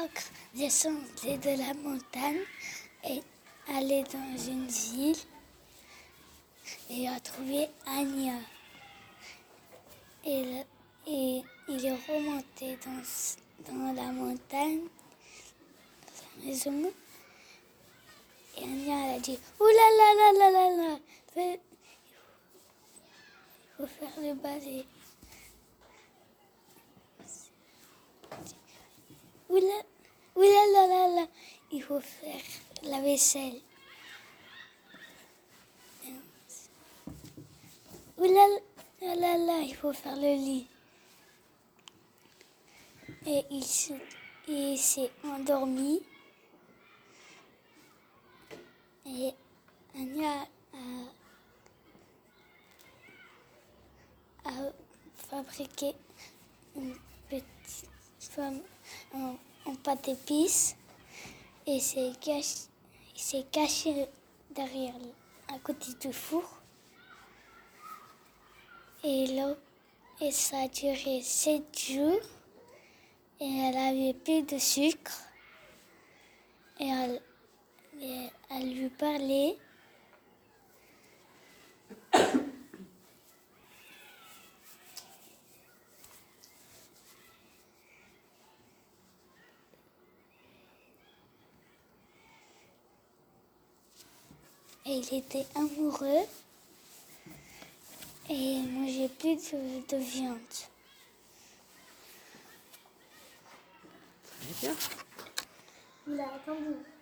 Ogre descendait de la montagne et allait dans une ville et a trouvé Anya. Et il est remonté dans la montagne, dans sa maison. Et Anya elle a dit « Ouh là là là là là là, il faut faire le balai. Ouh là là là là, il faut faire la vaisselle. Ouh là là là, il faut faire le lit. » Et il s'est endormi. Et Anya a fabriqué une petite femme en pâte d'épices et s'est caché derrière, à côté du four. Et ça a duré 7 jours. Et elle avait plus de sucre. Et elle lui parlait. Et il était amoureux. Et il mangeait plus de viande. Très bien. Il a attendu.